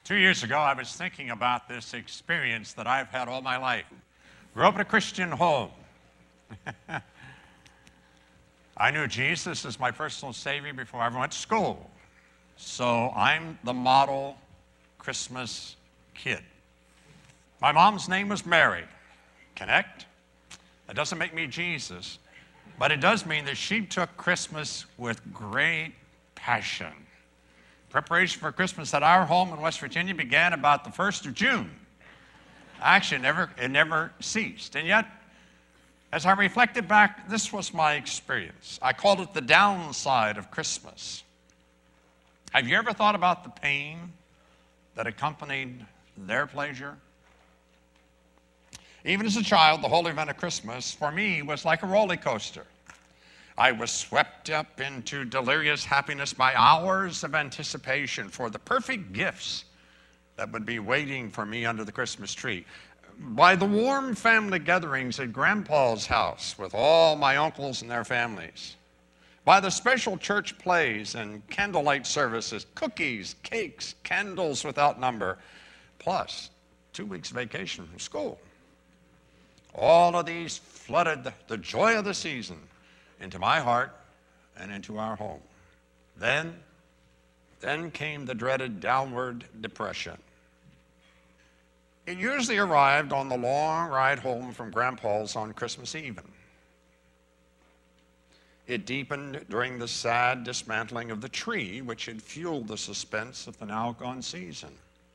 2 years ago, I was thinking about this experience that I've had all my life. Grew up in a Christian home. I knew Jesus as my personal Savior before I ever went to school. So I'm the model Christmas kid. My mom's name was Mary. Connect? That doesn't make me Jesus, but it does mean that she took Christmas with great passion. Preparation for Christmas at our home in West Virginia began about the 1st of June. Actually, it never ceased. And yet, as I reflected back, this was my experience. I called it the downside of Christmas. Have you ever thought about the pain that accompanied their pleasure? Even as a child, the whole event of Christmas, for me, was like a roller coaster. I was swept up into delirious happiness by hours of anticipation for the perfect gifts that would be waiting for me under the Christmas tree, by the warm family gatherings at Grandpa's house with all my uncles and their families, by the special church plays and candlelight services, cookies, cakes, candles without number, plus 2 weeks vacation from school. All of these flooded the joy of the season into my heart and into our home. Then came the dreaded downward depression. It usually arrived on the long ride home from Grandpa's on Christmas Eve. It deepened during the sad dismantling of the tree, which had fueled the suspense of the now gone season.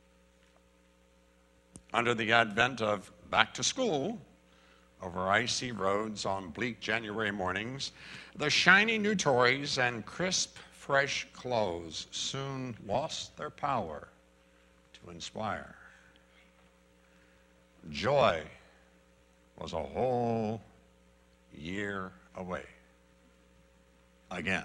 Under the advent of back to school, over icy roads on bleak January mornings, the shiny new toys and crisp, fresh clothes soon lost their power to inspire. Joy was a whole year away. Again.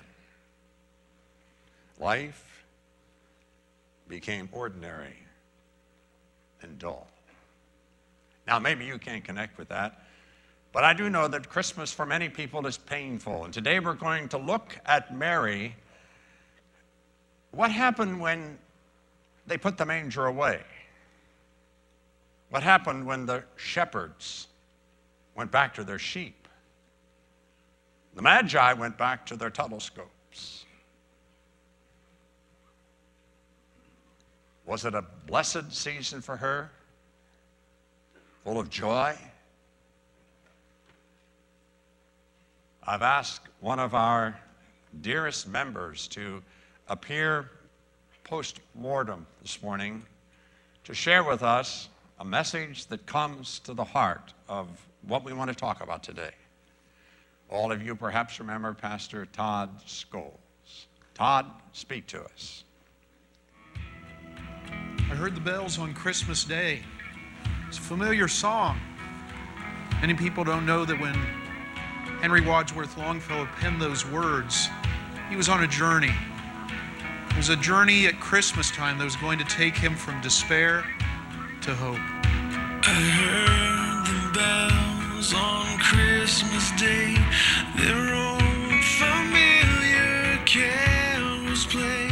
Life became ordinary and dull. Now, maybe you can't connect with that, but I do know that Christmas for many people is painful. And today we're going to look at Mary. What happened when they put the manger away? What happened when the shepherds went back to their sheep? The Magi went back to their telescopes. Was it a blessed season for her? Full of joy? I've asked one of our dearest members to appear post-mortem this morning to share with us a message that comes to the heart of what we want to talk about today. All of you perhaps remember Pastor Todd Scholes. Todd, speak to us. I heard the bells on Christmas Day. It's a familiar song. Many people don't know that when Henry Wadsworth Longfellow penned those words, he was on a journey. It was a journey at Christmas time that was going to take him from despair to hope. I heard the bells on Christmas Day, their old familiar carols play.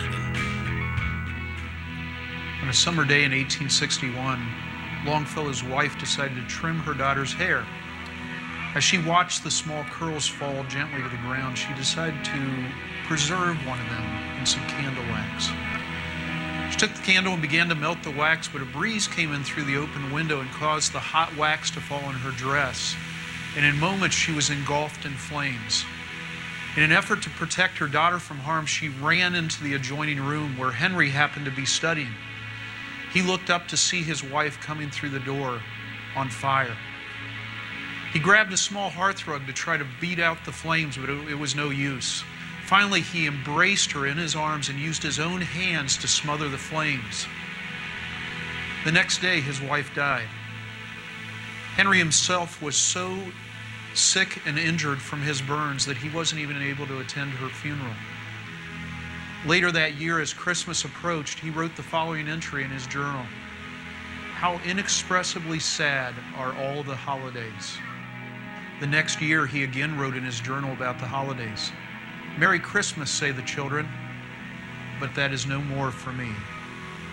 On a summer day in 1861, Longfellow's wife decided to trim her daughter's hair. As she watched the small curls fall gently to the ground, she decided to preserve one of them in some candle wax. She took the candle and began to melt the wax, but a breeze came in through the open window and caused the hot wax to fall on her dress. And in moments, she was engulfed in flames. In an effort to protect her daughter from harm, she ran into the adjoining room where Henry happened to be studying. He looked up to see his wife coming through the door on fire. He grabbed a small hearthrug to try to beat out the flames, but it was no use. Finally, he embraced her in his arms and used his own hands to smother the flames. The next day, his wife died. Henry himself was so sick and injured from his burns that he wasn't even able to attend her funeral. Later that year, as Christmas approached, he wrote the following entry in his journal. How inexpressibly sad are all the holidays. The next year, he again wrote in his journal about the holidays. Merry Christmas, say the children, but that is no more for me.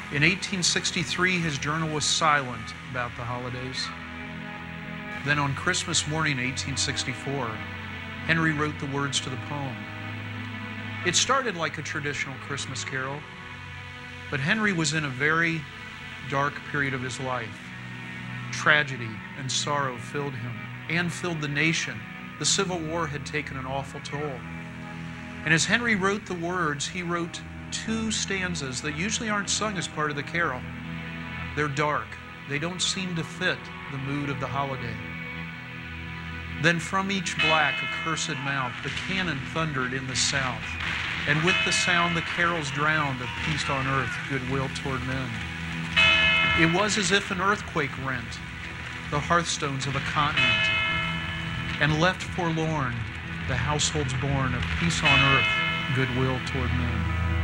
In 1863, his journal was silent about the holidays. Then on Christmas morning, 1864, Henry wrote the words to the poem. It started like a traditional Christmas carol, but Henry was in a very dark period of his life. Tragedy and sorrow filled him and filled the nation. The Civil War had taken an awful toll. And as Henry wrote the words, he wrote two stanzas that usually aren't sung as part of the carol. They're dark. They don't seem to fit the mood of the holiday. Then from each black accursed mouth the cannon thundered in the south, and with the sound the carols drowned of peace on earth, goodwill toward men. It was as if an earthquake rent the hearthstones of a continent, and left forlorn the households born of peace on earth, goodwill toward men.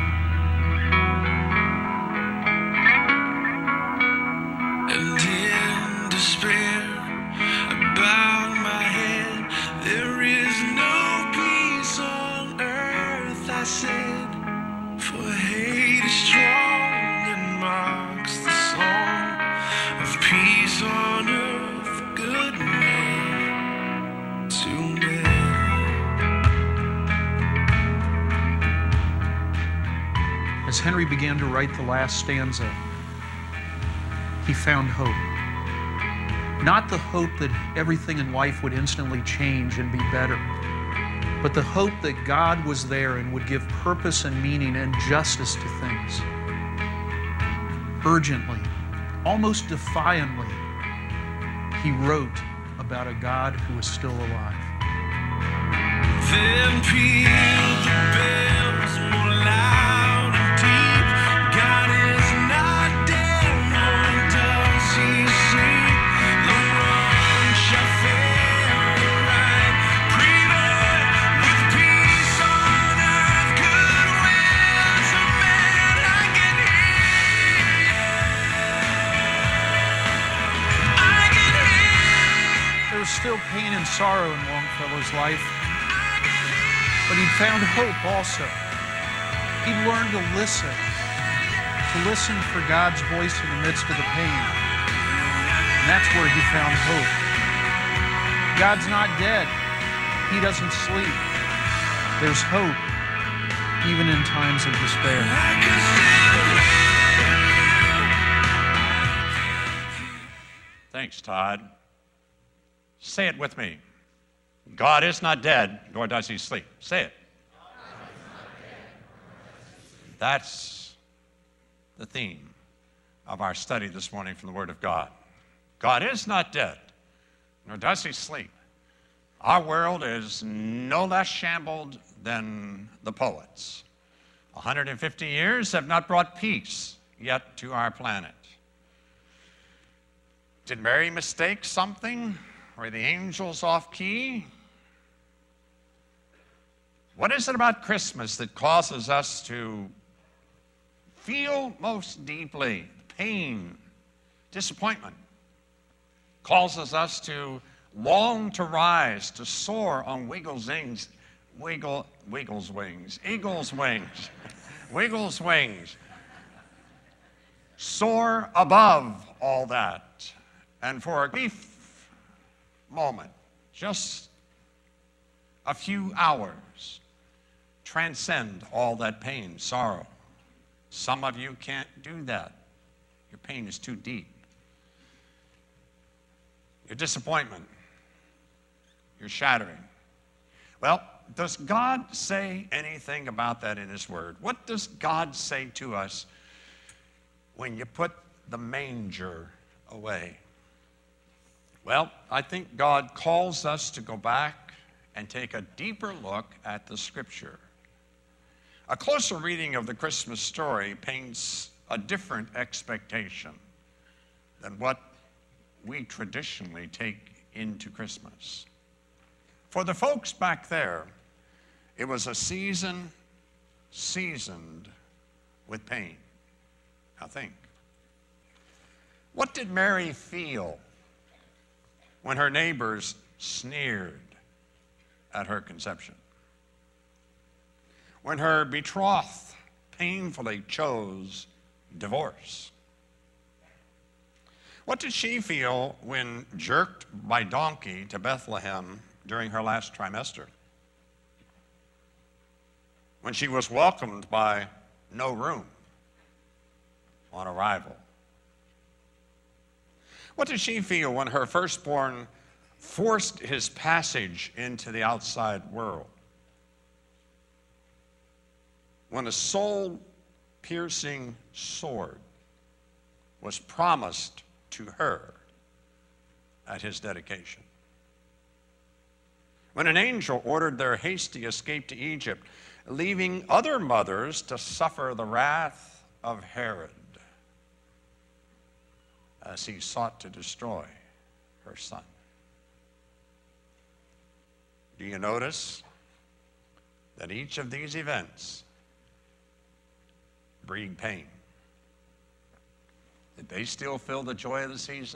And in despair, I bowed my head. There is no peace on earth, I said, for hate is strong and mocks the song of peace on earth, good men to men. As Henry began to write the last stanza, he found hope. Not the hope that everything in life would instantly change and be better, but the hope that God was there and would give purpose and meaning and justice to things. Urgently, almost defiantly, he wrote about a God who is still alive. Then pealed the bells more loud and deep. God is not dead, nor does he sleep. The wrong shall fail, the right prevail. With peace on earth, goodwill to men. I can hear you. I can hear you. There was still pain and sorrow in Longfellow's life, but he'd found hope also. He'd learned to listen for God's voice in the midst of the pain. And that's where he found hope. God's not dead. He doesn't sleep. There's hope, even in times of despair. Thanks, Todd. Say it with me. God is not dead, nor does he sleep. Say it. That's the theme of our study this morning from the Word of God. God is not dead, nor does he sleep. Our world is no less shambled than the poets. 150 years have not brought peace yet to our planet. Did Mary mistake something? Were the angels off key? What is it about Christmas that causes us to feel most deeply pain, disappointment? Causes us to long to rise, to soar on eagle's wings, soar above all that, and for a brief moment, just a few hours, transcend all that pain, sorrow. Some of you can't do that. Your pain is too deep. Your disappointment, your shattering. Well, does God say anything about that in His Word? What does God say to us when you put the manger away? Well, I think God calls us to go back and take a deeper look at the Scripture. A closer reading of the Christmas story paints a different expectation than what we traditionally take into Christmas. For the folks back there, it was a season seasoned with pain. Now think. What did Mary feel when her neighbors sneered at her conception? When her betrothed painfully chose divorce. What did she feel when jerked by donkey to Bethlehem during her last trimester? When she was welcomed by no room on arrival? What did she feel when her firstborn forced his passage into the outside world? When a soul-piercing sword was promised to her at his dedication? When an angel ordered their hasty escape to Egypt, leaving other mothers to suffer the wrath of Herod as he sought to destroy her son? Do you notice that each of these events breed pain? Did they still feel the joy of the season?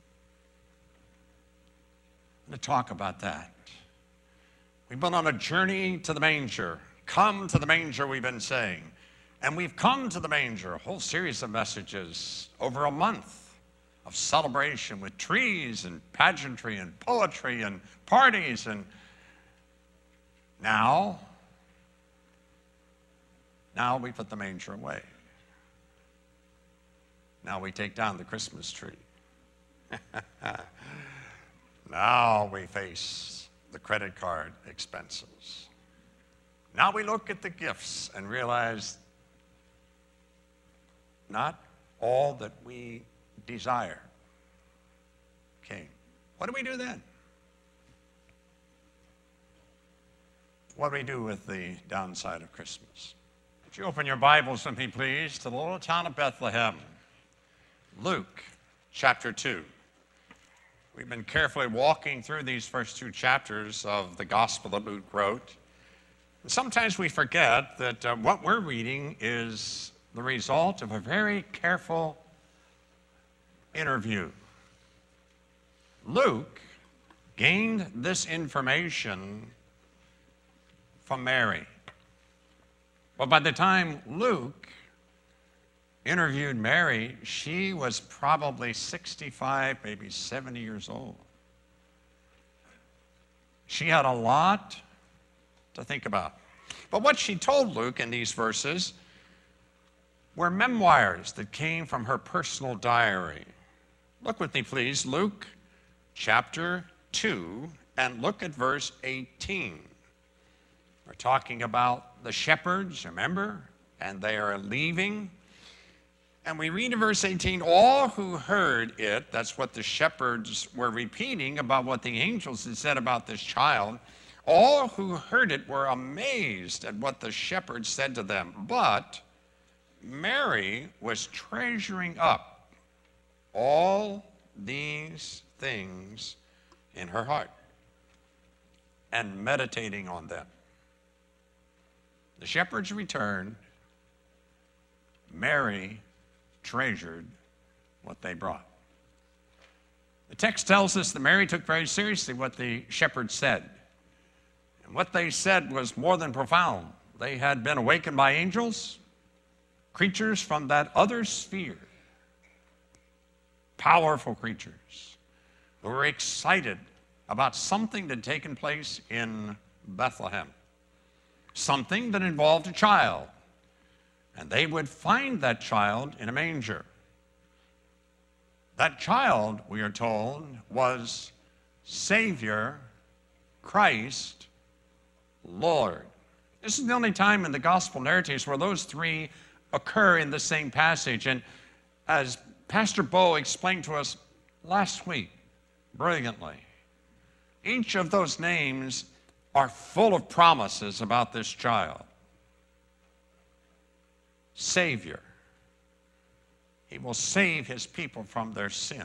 I'm going to talk about that. We've been on a journey to the manger. Come to the manger, we've been saying. And we've come to the manger, a whole series of messages over a month of celebration with trees and pageantry and poetry and parties. And now we put the manger away. Now we take down the Christmas tree. Now we face the credit card expenses. Now we look at the gifts and realize not all that we desire came. What do we do then? What do we do with the downside of Christmas? Would you open your Bibles with me, please, to the little town of Bethlehem? Luke chapter 2. We've been carefully walking through these first two chapters of the gospel that Luke wrote. And sometimes we forget that what we're reading is the result of a very careful interview. Luke gained this information from Mary. But by the time Luke interviewed Mary, she was probably 65, maybe 70 years old. She had a lot to think about. But what she told Luke in these verses were memoirs that came from her personal diary. Look with me, please, Luke chapter 2, and look at verse 18. We're talking about the shepherds, remember? And they are leaving. And we read in verse 18, all who heard it, that's what the shepherds were repeating about what the angels had said about this child, all who heard it were amazed at what the shepherds said to them. But Mary was treasuring up all these things in her heart and meditating on them. The shepherds returned. Mary treasured what they brought. The text tells us that Mary took very seriously what the shepherds said. And what they said was more than profound. They had been awakened by angels, creatures from that other sphere, powerful creatures who were excited about something that had taken place in Bethlehem, something that involved a child. And they would find that child in a manger. That child, we are told, was Savior, Christ, Lord. This is the only time in the gospel narratives where those three occur in the same passage. And as Pastor Bo explained to us last week, brilliantly, each of those names are full of promises about this child. Savior. He will save his people from their sin.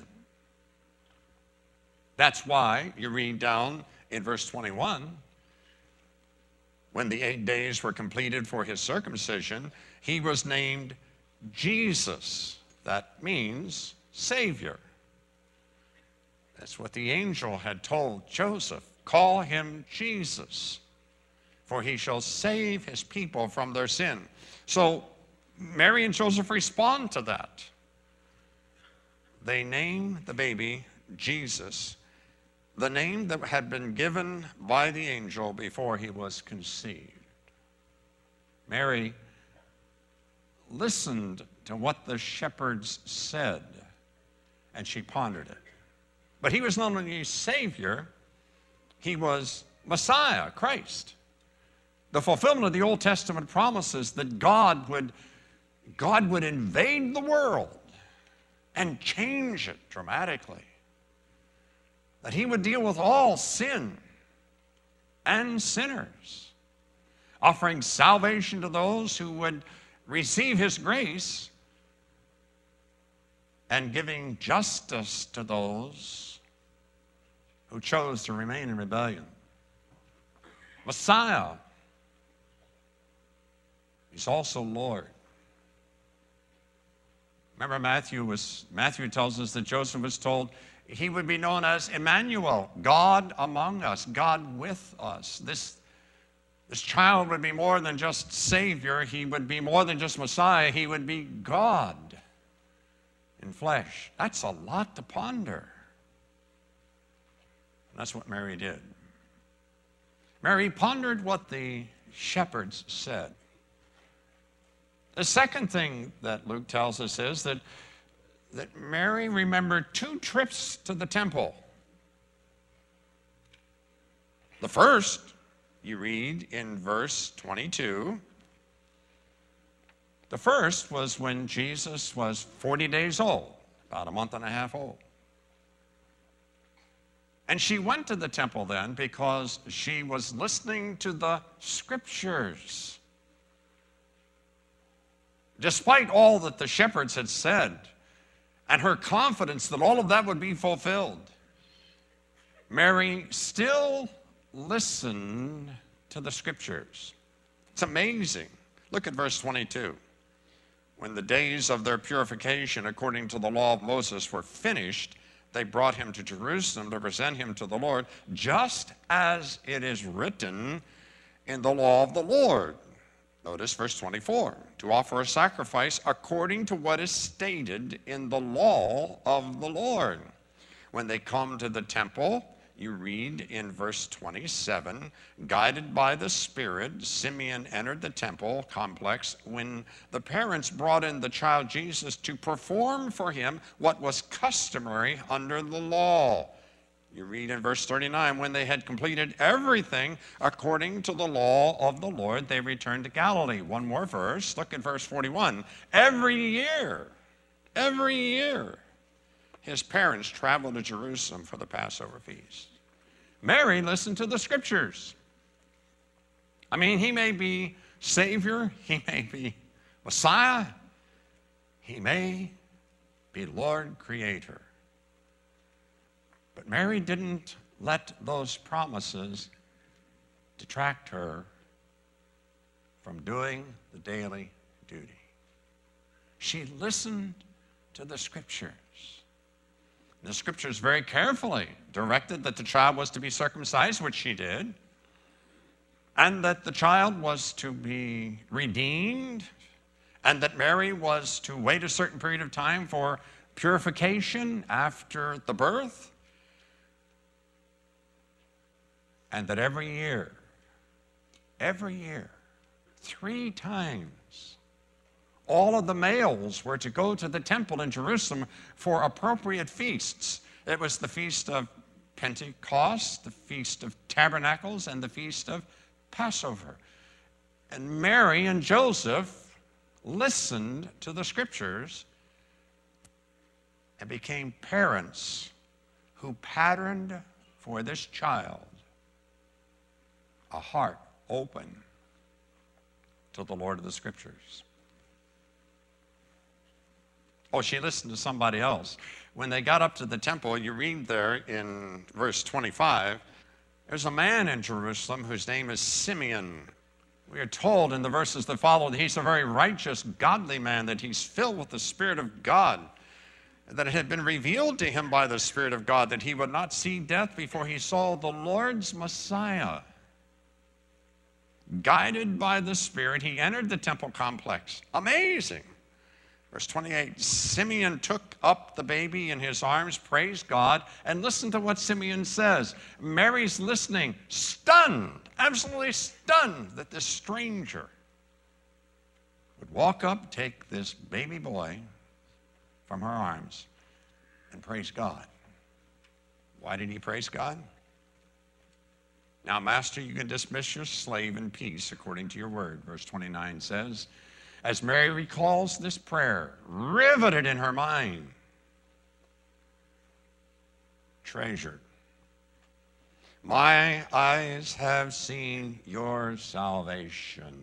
That's why you read down in verse 21, when the 8 days were completed for his circumcision, he was named Jesus. That means Savior. That's what the angel had told Joseph. Call him Jesus, for he shall save his people from their sin. So Mary and Joseph respond to that. They name the baby Jesus, the name that had been given by the angel before he was conceived. Mary listened to what the shepherds said, and she pondered it. But he was not only Savior, he was Messiah, Christ. The fulfillment of the Old Testament promises that God would invade the world and change it dramatically. That he would deal with all sin and sinners, offering salvation to those who would receive his grace and giving justice to those who chose to remain in rebellion. Messiah, he's also Lord. Remember, Matthew tells us that Joseph was told he would be known as Emmanuel, God among us, God with us. This child would be more than just Savior. He would be more than just Messiah. He would be God in flesh. That's a lot to ponder. And that's what Mary did. Mary pondered what the shepherds said. The second thing that Luke tells us is that Mary remembered 2 trips to the temple. The first, you read in verse 22. The first was when Jesus was 40 days old, about a month and a half old. And she went to the temple then because she was listening to the scriptures. Despite all that the shepherds had said, and her confidence that all of that would be fulfilled, Mary still listened to the scriptures. It's amazing. Look at verse 22. When the days of their purification according to the law of Moses were finished, they brought him to Jerusalem to present him to the Lord, just as it is written in the law of the Lord. Notice verse 24, to offer a sacrifice according to what is stated in the law of the Lord. When they come to the temple, you read in verse 27, guided by the Spirit, Simeon entered the temple complex when the parents brought in the child Jesus to perform for him what was customary under the law. You read in verse 39, when they had completed everything according to the law of the Lord, they returned to Galilee. One more verse, look at verse 41. Every year, his parents traveled to Jerusalem for the Passover feast. Mary listened to the scriptures. I mean, he may be Savior, he may be Messiah, he may be Lord Creator. But Mary didn't let those promises detract her from doing the daily duty. She listened to the scriptures. The scriptures very carefully directed that the child was to be circumcised, which she did, and that the child was to be redeemed, and that Mary was to wait a certain period of time for purification after the birth, and that every year, 3 times, all of the males were to go to the temple in Jerusalem for appropriate feasts. It was the Feast of Pentecost, the Feast of Tabernacles, and the Feast of Passover. And Mary and Joseph listened to the scriptures and became parents who patterned for this child a heart open to the Lord of the scriptures. Oh, she listened to somebody else. When they got up to the temple, you read there in verse 25, there's a man in Jerusalem whose name is Simeon. We are told in the verses that follow that he's a very righteous, godly man, that he's filled with the Spirit of God, that it had been revealed to him by the Spirit of God that he would not see death before he saw the Lord's Messiah. guided by the Spirit, he entered the temple complex. Amazing. Verse 28, Simeon took up the baby in his arms, praised God, and listen to what Simeon says. Mary's listening, stunned, absolutely stunned that this stranger would walk up, take this baby boy from her arms, and praise God. Why did he praise God? Now, Master, you can dismiss your slave in peace according to your word. Verse 29 says, as Mary recalls this prayer, riveted in her mind, treasured. My eyes have seen your salvation.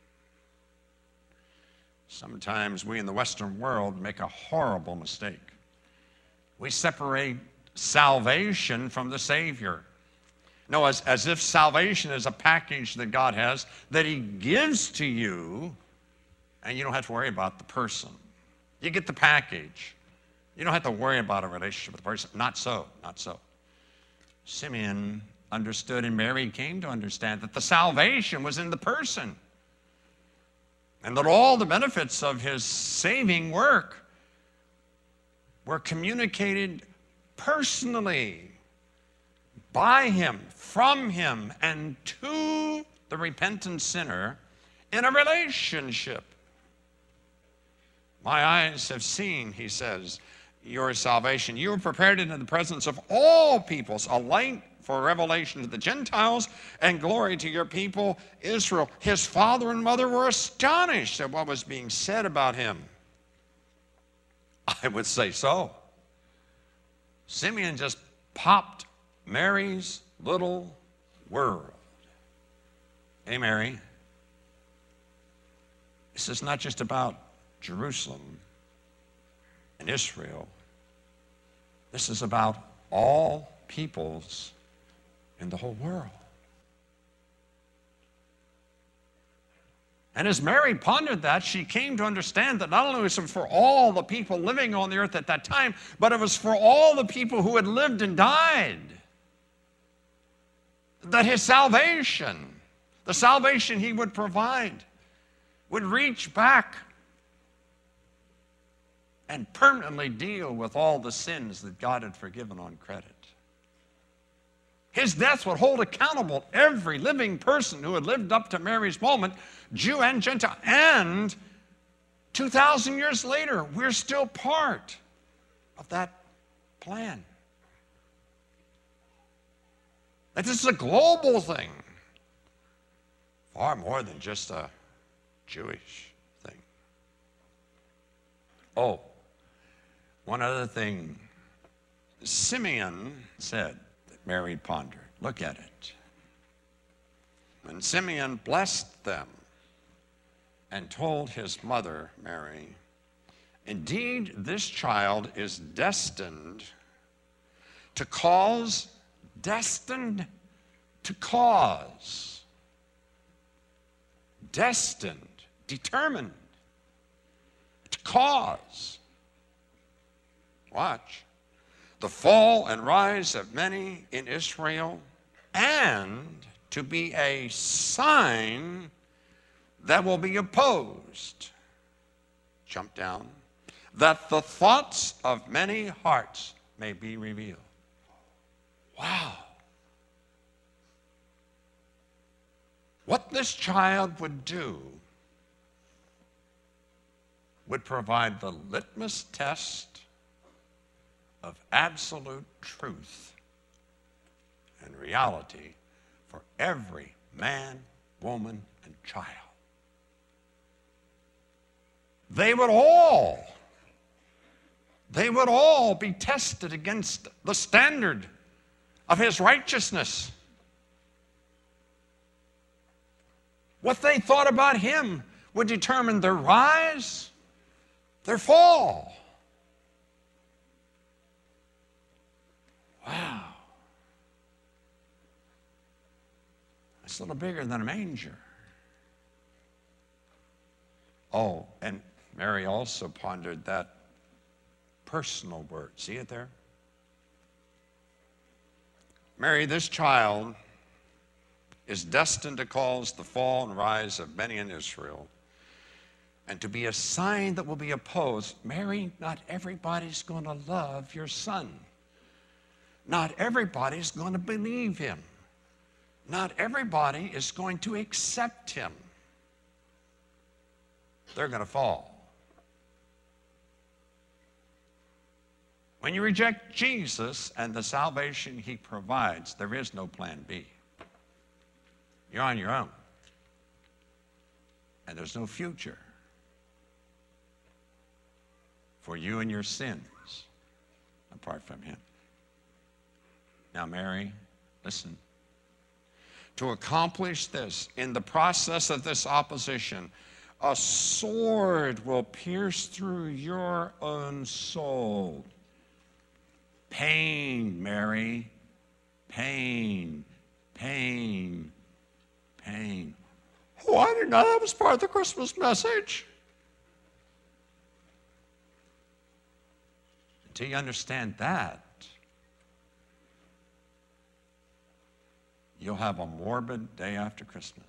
Sometimes we in the Western world make a horrible mistake. We separate salvation from the Savior. No, as if salvation is a package that God has that he gives to you, and you don't have to worry about the person. You get the package. You don't have to worry about a relationship with the person. Not so, not so. Simeon understood, and Mary came to understand, that the salvation was in the person, and that all the benefits of his saving work were communicated personally by him, from him, and to the repentant sinner in a relationship. My eyes have seen, he says, your salvation. You were prepared in the presence of all peoples, a light for revelation to the Gentiles and glory to your people, Israel. His father and mother were astonished at what was being said about him. I would say so. Simeon just popped Mary's little world. Hey, Mary, this is not just about Jerusalem and Israel. This is about all peoples in the whole world. And as Mary pondered that, she came to understand that not only was it for all the people living on the earth at that time, but it was for all the people who had lived and died. That his salvation, the salvation he would provide, would reach back and permanently deal with all the sins that God had forgiven on credit. His death would hold accountable every living person who had lived up to Mary's moment, Jew and Gentile. And 2,000 years later, we're still part of that plan. That this is a global thing, far more than just a Jewish thing. Oh, one other thing. Simeon said that Mary pondered. Look at it. And Simeon blessed them and told his mother, Mary, indeed, this child is destined to cause, destined to cause, destined, determined to cause. Watch. The fall and rise of many in Israel, and to be a sign that will be opposed. Jump down. That the thoughts of many hearts may be revealed. Wow. What this child would do would provide the litmus test of absolute truth and reality for every man, woman, and child. They would all be tested against the standard of his righteousness. What they thought about him would determine their rise, their fall. Wow. It's a little bigger than a manger. Oh, and Mary also pondered that personal word. See it there? Mary, this child is destined to cause the fall and rise of many in Israel, and to be a sign that will be opposed. Mary, not everybody's going to love your son. Not everybody's going to believe him. Not everybody is going to accept him. They're going to fall. When you reject Jesus and the salvation he provides, there is no plan B. You're on your own. And there's no future for you and your sins apart from him. Now, Mary, listen. To accomplish this, in the process of this opposition, a sword will pierce through your own soul. Pain, Mary. Pain, pain, pain. Oh, I didn't know that was part of the Christmas message. Until you understand that, you'll have a morbid day after Christmas.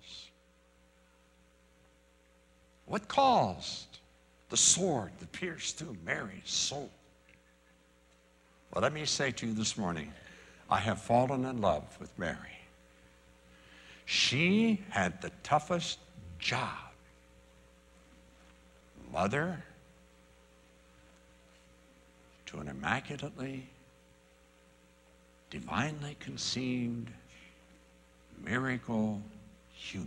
What caused the sword that pierced through Mary's soul? Well, let me say to you this morning, I have fallen in love with Mary. She had the toughest job. Mother to an immaculately, divinely conceived, miracle human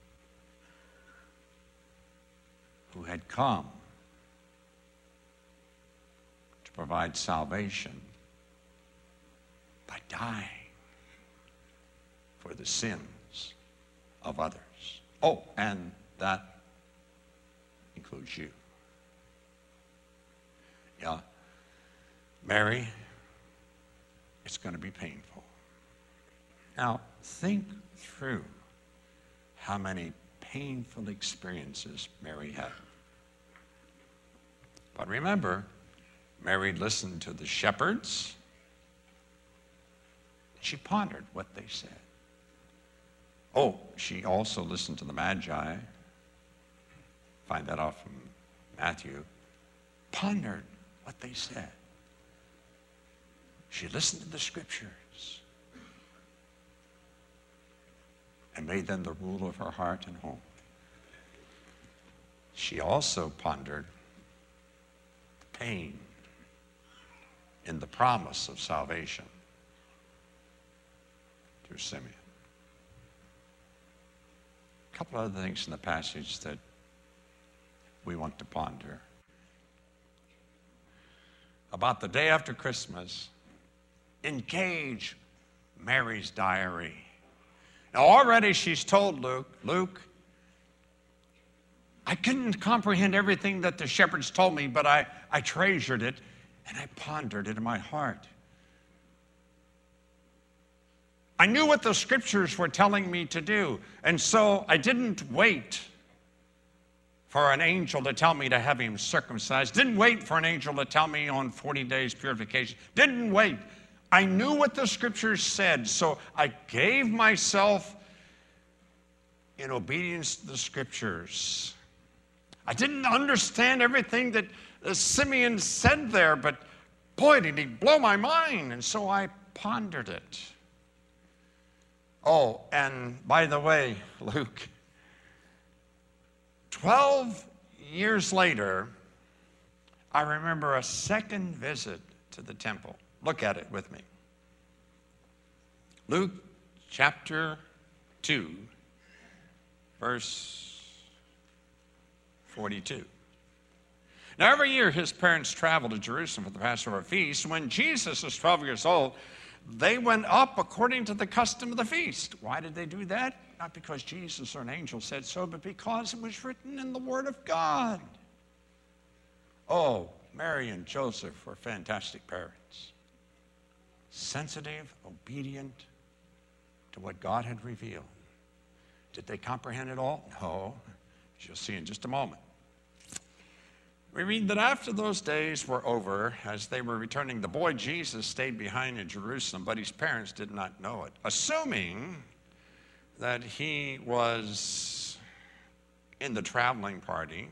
who had come to provide salvation by dying for the sins of others. Oh, and that includes you. Yeah, Mary, it's going to be painful. Now, think through how many painful experiences Mary had. But remember, Mary listened to the shepherds. She pondered what they said. Oh, she also listened to the Magi. Find that out from Matthew. Pondered what they said. She listened to the scriptures and made them the rule of her heart and home. She also pondered the pain in the promise of salvation through Simeon. A couple other things in the passage that we want to ponder. About the day after Christmas, engage Mary's diary. Now already she's told Luke, I couldn't comprehend everything that the shepherds told me, but I treasured it and I pondered it in my heart. I knew what the scriptures were telling me to do, and so I didn't wait for an angel to tell me to have him circumcised. Didn't wait for an angel to tell me on 40 days purification. Didn't wait. I knew what the scriptures said, so I gave myself in obedience to the scriptures. I didn't understand everything that Simeon said there, but boy, did he blow my mind, and so I pondered it. Oh, and by the way, Luke, 12 years later, I remember a second visit to the temple. Look at it with me. Luke chapter 2, verse 42. Now, every year his parents traveled to Jerusalem for the Passover feast. When Jesus was 12 years old, they went up according to the custom of the feast. Why did they do that? Not because Jesus or an angel said so, but because it was written in the Word of God. Oh, Mary and Joseph were fantastic parents. Sensitive, obedient to what God had revealed. Did they comprehend it all? No, as you'll see in just a moment. We read that after those days were over, as they were returning, the boy Jesus stayed behind in Jerusalem, but his parents did not know it. Assuming that he was in the traveling party.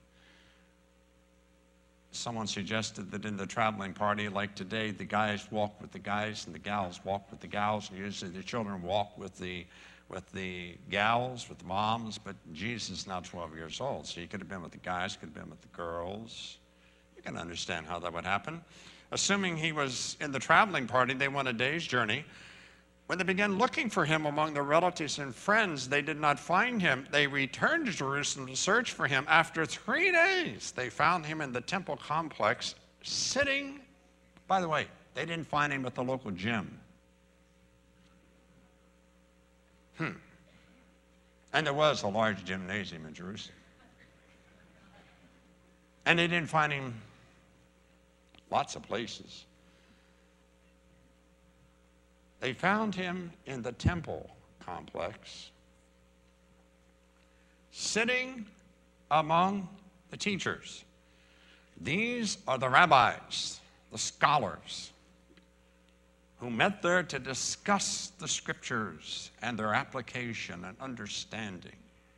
Someone suggested that in the traveling party, like today, the guys walk with the guys and the gals walk with the gals, and usually the children walk with the gals, with the moms, but Jesus is now 12 years old, so he could have been with the guys, could have been with the girls. You can understand how that would happen. Assuming he was in the traveling party, they went a day's journey. When they began looking for him among their relatives and friends, they did not find him. They returned to Jerusalem to search for him. After 3 days, they found him in the temple complex, sitting. By the way, they didn't find him at the local gym. And there was a large gymnasium in Jerusalem. And they didn't find him lots of places. They found him in the temple complex, sitting among the teachers. These are the rabbis, the scholars, who met there to discuss the scriptures and their application and understanding.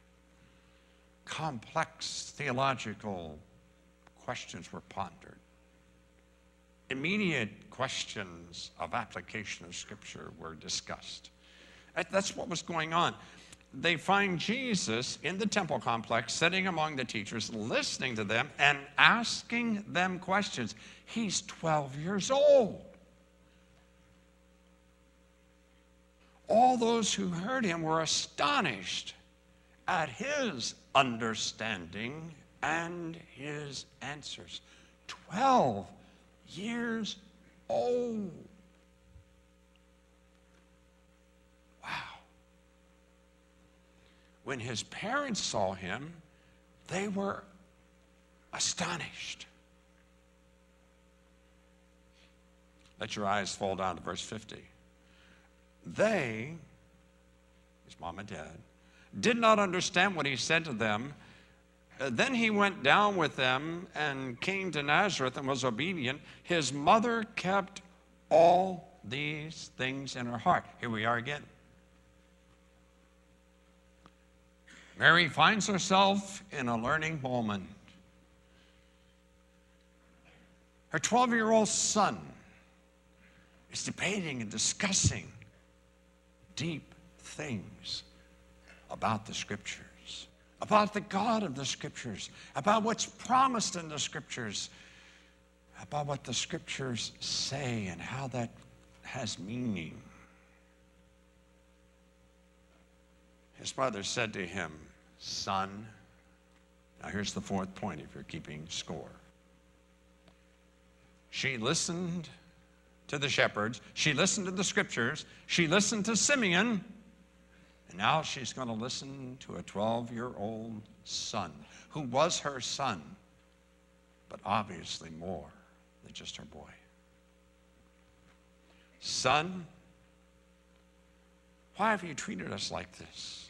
Complex theological questions were pondered. Immediate questions of application of Scripture were discussed. That's what was going on. They find Jesus in the temple complex, sitting among the teachers, listening to them and asking them questions. He's 12 years old. All those who heard him were astonished at his understanding and his answers. 12 years old. Wow. When his parents saw him, they were astonished. Let your eyes fall down to verse 50. They, his mom and dad, did not understand what he said to them. Then he went down with them and came to Nazareth and was obedient. His mother kept all these things in her heart. Here we are again. Mary finds herself in a learning moment. Her 12-year-old son is debating and discussing deep things about the Scriptures, about the God of the Scriptures, about what's promised in the Scriptures, about what the Scriptures say and how that has meaning. His mother said to him, "Son," now here's the fourth point if you're keeping score. She listened to the shepherds. She listened to the Scriptures. She listened to Simeon. And now she's going to listen to a 12-year-old son who was her son, but obviously more than just her boy. Son, why have you treated us like this?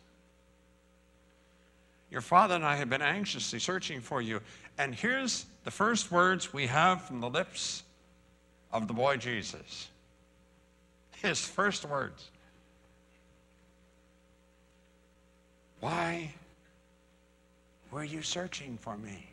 Your father and I have been anxiously searching for you. And here's the first words we have from the lips of the boy Jesus. His first words. Why were you searching for me?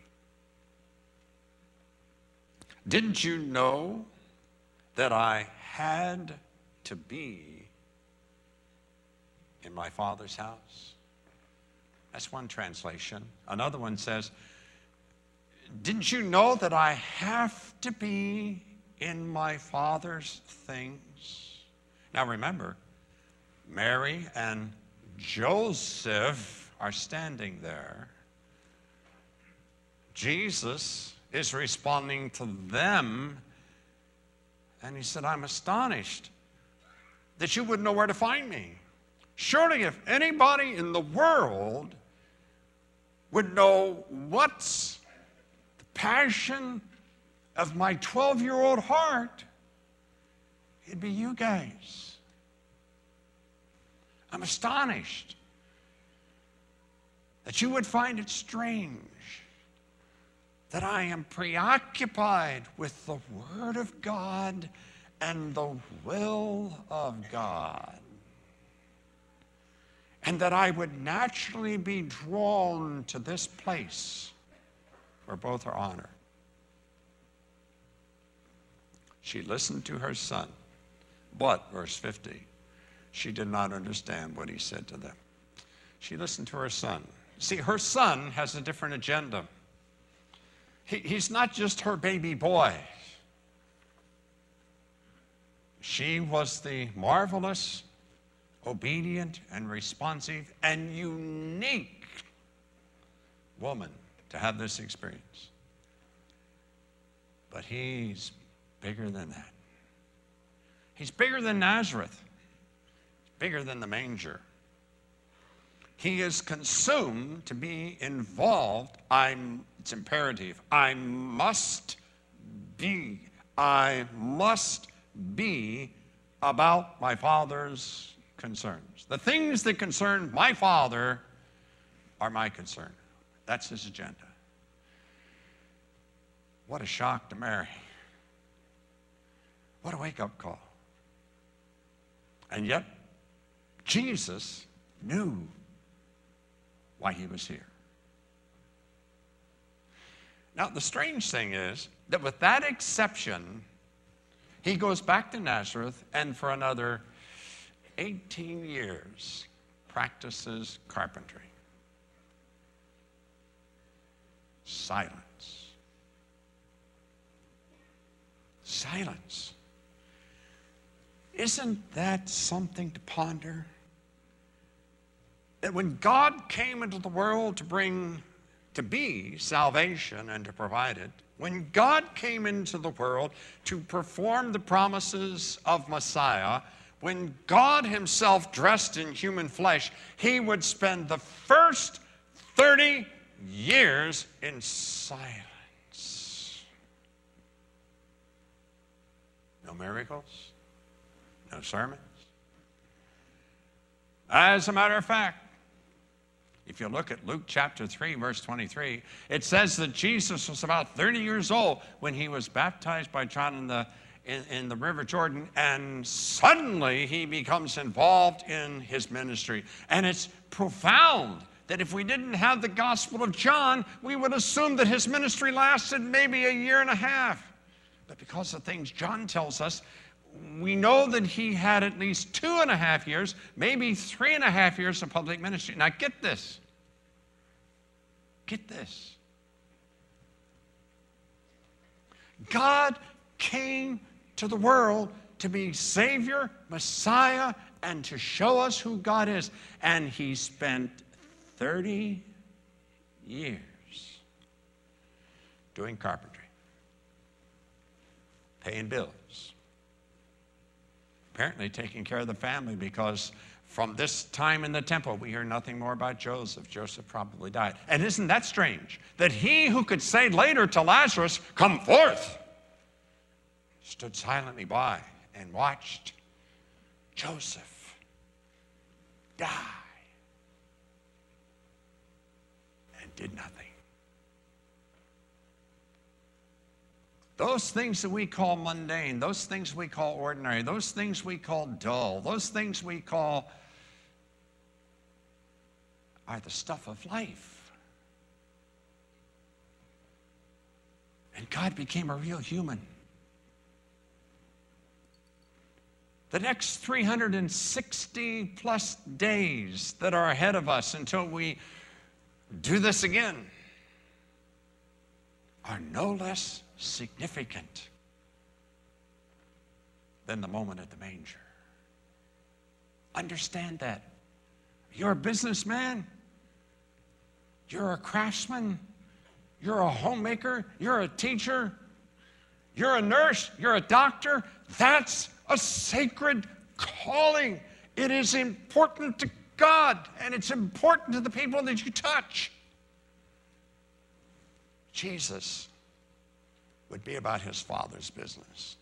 Didn't you know that I had to be in my Father's house? That's one translation. Another one says, didn't you know that I have to be in my Father's things? Now remember, Mary and Joseph are standing there. Jesus is responding to them, and he said, I'm astonished that you wouldn't know where to find me. Surely if anybody in the world would know what's the passion of my 12-year-old heart, it'd be you guys. I'm astonished that you would find it strange that I am preoccupied with the Word of God and the will of God. and that I would naturally be drawn to this place where both are honored. She listened to her son, but, verse 50, she did not understand what he said to them. She listened to her son. See, her son has a different agenda. He's not just her baby boy. She was the marvelous, obedient, and responsive, and unique woman to have this experience. But he's bigger than that. He's bigger than Nazareth, bigger than the manger. He is consumed to be involved. It's imperative. I must be about my Father's concerns. The things that concern my Father are my concern. That's his agenda. What a shock to Mary. What a wake-up call. And yet, Jesus knew why he was here. Now, the strange thing is that with that exception, he goes back to Nazareth and for another 18 years practices carpentry. Silence. Silence. Isn't that something to ponder? That when God came into the world to be salvation and to provide it, when God came into the world to perform the promises of Messiah, when God himself dressed in human flesh, he would spend the first 30 years in silence. No miracles, no sermons. As a matter of fact, if you look at Luke chapter 3, verse 23, it says that Jesus was about 30 years old when he was baptized by John in the River Jordan, and suddenly he becomes involved in his ministry. And it's profound that if we didn't have the Gospel of John, we would assume that his ministry lasted maybe a year and a half. But because of things John tells us, we know that he had at least 2.5 years, maybe 3.5 years of public ministry. Now get this. Get this. God came to the world to be Savior, Messiah, and to show us who God is. And he spent 30 years doing carpentry, paying bills, apparently taking care of the family, because from this time in the temple, we hear nothing more about Joseph. Joseph probably died. And isn't that strange? That he who could say later to Lazarus, "Come forth," stood silently by and watched Joseph die and did nothing. Those things that we call mundane, those things we call ordinary, those things we call dull, those things we call are the stuff of life. And God became a real human. The next 360 plus days that are ahead of us until we do this again are no less significant than the moment at the manger. Understand that. You're a businessman. You're a craftsman. You're a homemaker. You're a teacher. You're a nurse. You're a doctor. That's a sacred calling. It is important to God, and it's important to the people that you touch. Jesus would be about his Father's business.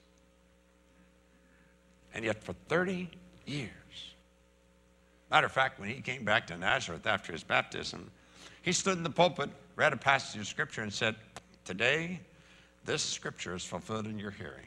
And yet for 30 years. Matter of fact, when he came back to Nazareth after his baptism, he stood in the pulpit, read a passage of Scripture, and said, "Today, this Scripture is fulfilled in your hearing."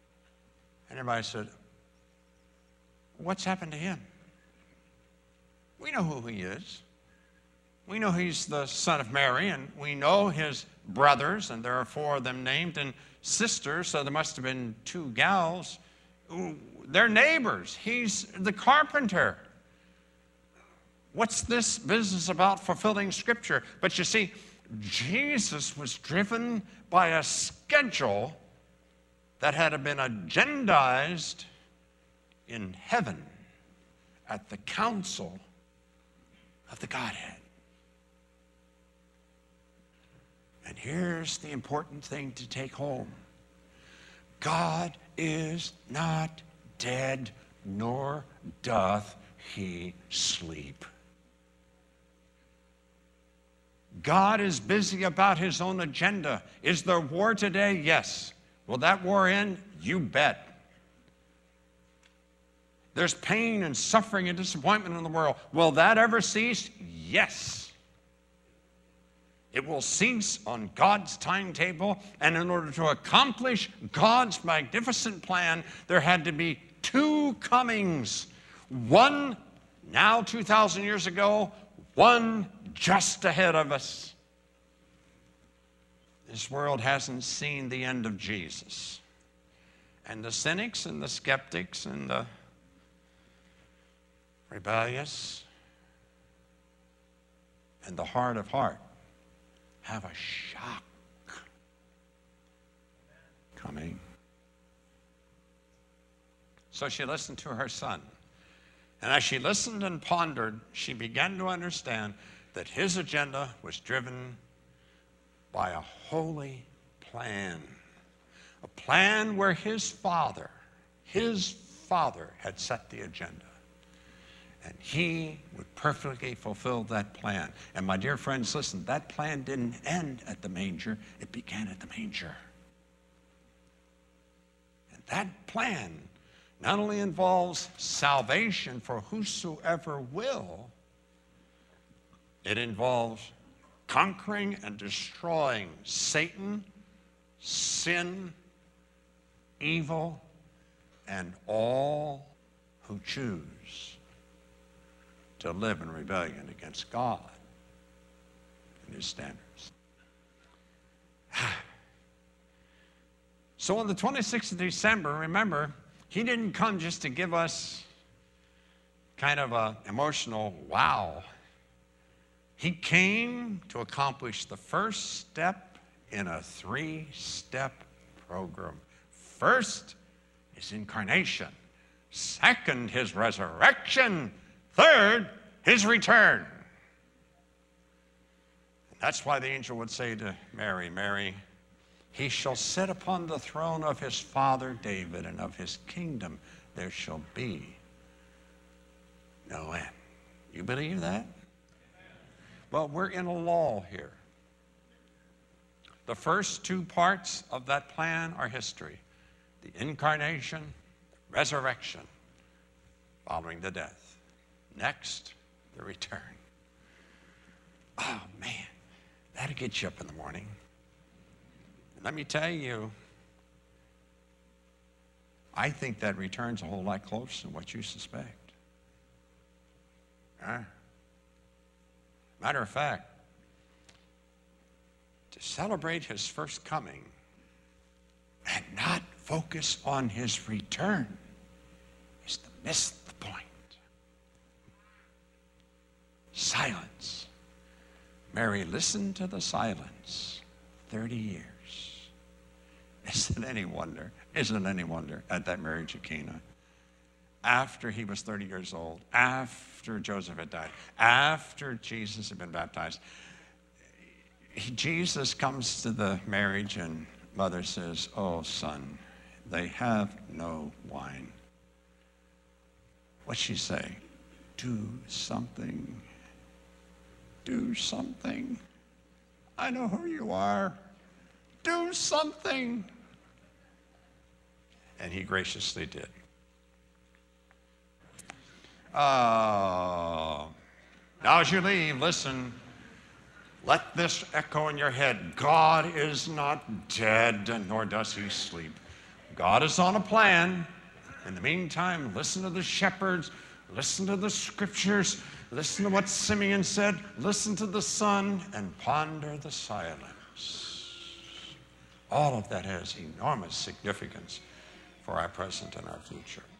And everybody said, "What's happened to him?" We know who he is. We know he's the son of Mary, and we know his brothers, and there are 4 of them named, and sisters, so there must have been 2 gals. They're neighbors. He's the carpenter. What's this business about fulfilling Scripture? But you see, Jesus was driven by a schedule that had been agendized in heaven at the council of the Godhead. And here's the important thing to take home. God is not dead, nor doth he sleep. God is busy about his own agenda. Is there war today? Yes. Will that war end? You bet. There's pain and suffering and disappointment in the world. Will that ever cease? Yes. It will cease on God's timetable, and in order to accomplish God's magnificent plan, there had to be 2 comings. One now 2,000 years ago, one just ahead of us. This world hasn't seen the end of Jesus. And the cynics and the skeptics and the rebellious and the hard of heart have a shock coming. So she listened to her son. And as she listened and pondered, she began to understand that his agenda was driven by a holy plan. A plan where his father had set the agenda. And he would perfectly fulfill that plan. And my dear friends, listen, that plan didn't end at the manger. It began at the manger. And that plan not only involves salvation for whosoever will, it involves conquering and destroying Satan, sin, evil, and all who choose to live in rebellion against God and his standards. So on the 26th of December, remember, he didn't come just to give us kind of an emotional wow. He came to accomplish the first step in a 3-step program. First, his incarnation. Second, his resurrection. Third, his return. And that's why the angel would say to Mary, Mary, he shall sit upon the throne of his father David, and of his kingdom there shall be no end. You believe that? Well, we're in a lull here. The first 2 parts of that plan are history. The incarnation, resurrection, following the death. Next, the return. Oh, man, that'll get you up in the morning. And let me tell you, I think that return's a whole lot closer than what you suspect. Matter of fact, to celebrate his first coming and not focus on his return is to miss the point. Silence. Mary listened to the silence 30 years. Isn't it any wonder at that marriage at Cana? After he was 30 years old, after Joseph had died, after Jesus had been baptized, Jesus comes to the marriage and mother says, oh, son, they have no wine. What'd she say? Do something. Do something. I know who you are. Do something. And he graciously did. Now as you leave, listen. Let this echo in your head. God is not dead, nor does he sleep. God is on a plan. In the meantime, listen to the shepherds. Listen to the scriptures. Listen to what Simeon said. Listen to the Son and ponder the silence. All of that has enormous significance for our present and our future.